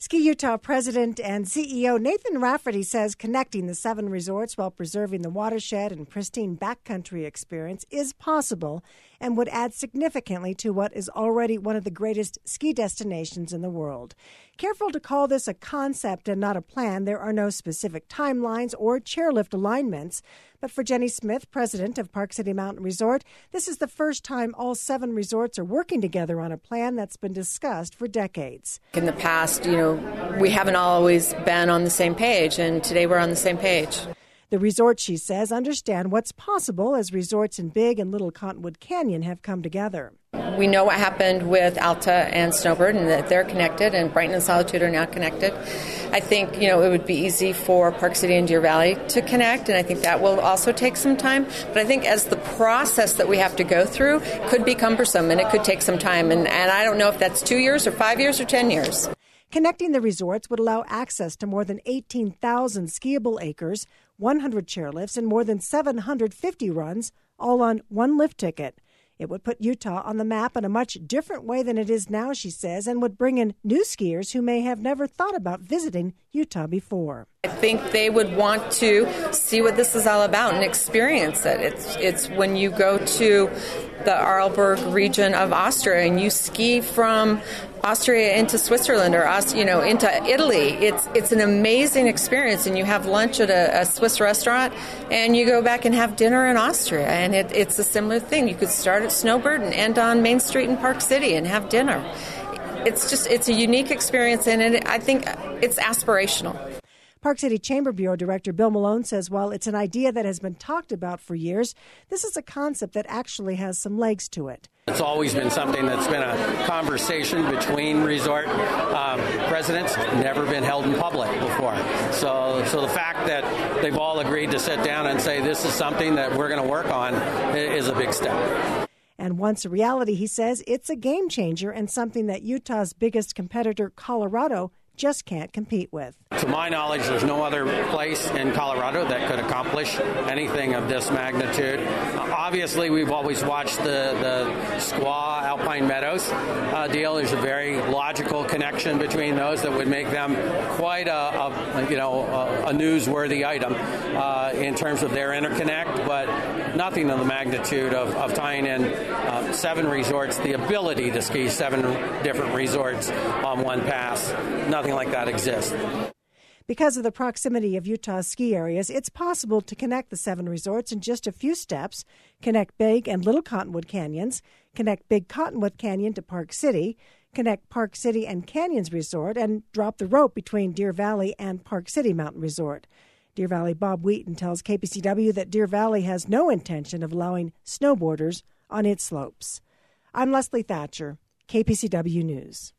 Ski Utah President and CEO Nathan Rafferty says connecting the 7 resorts while preserving the watershed and pristine backcountry experience is possible and would add significantly to what is already one of the greatest ski destinations in the world. Careful to call this a concept and not a plan. There are no specific timelines or chairlift alignments. But for Jenny Smith, president of Park City Mountain Resort, this is the first time all 7 resorts are working together on a plan that's been discussed for decades. In the past, we haven't always been on the same page, and today we're on the same page. The resorts, she says, understand what's possible as resorts in Big and Little Cottonwood Canyon have come together. We know what happened with Alta and Snowbird and that they're connected, and Brighton and Solitude are now connected. I think, it would be easy for Park City and Deer Valley to connect, and I think that will also take some time. But I think as the process that we have to go through could be cumbersome, and it could take some time. And I don't know if that's 2 years or 5 years or 10 years. Connecting the resorts would allow access to more than 18,000 skiable acres, 100 chairlifts, and more than 750 runs, all on one lift ticket. It would put Utah on the map in a much different way than it is now, she says, and would bring in new skiers who may have never thought about visiting Utah before. I think they would want to see what this is all about and experience it. It's when you go to the Arlberg region of Austria and you ski from Austria into Switzerland or into Italy. It's an amazing experience, and you have lunch at a Swiss restaurant and you go back and have dinner in Austria, and it's a similar thing. You could start at Snowbird and end on Main Street in Park City and have dinner. It's a unique experience, and I think it's aspirational. Park City Chamber Bureau Director Bill Malone says while it's an idea that has been talked about for years, this is a concept that actually has some legs to it. It's always been something that's been a conversation between resort presidents, never been held in public before. So the fact that they've all agreed to sit down and say this is something that we're going to work on is a big step. And once a reality, he says, it's a game changer and something that Utah's biggest competitor, Colorado, just can't compete with. To my knowledge, there's no other place in Colorado that could accomplish anything of this magnitude. Obviously, we've always watched the Squaw Alpine Meadows deal. There's a very logical connection between those that would make them quite a newsworthy item in terms of their interconnect, but nothing of the magnitude of tying in 7 resorts, the ability to ski 7 different resorts on one pass. Nothing like that exists. Because of the proximity of Utah's ski areas, it's possible to connect the 7 resorts in just a few steps. Connect Big and Little Cottonwood Canyons, connect Big Cottonwood Canyon to Park City, connect Park City and Canyons Resort, and drop the rope between Deer Valley and Park City Mountain Resort. Deer Valley Bob Wheaton tells KPCW that Deer Valley has no intention of allowing snowboarders on its slopes. I'm Leslie Thatcher, KPCW News.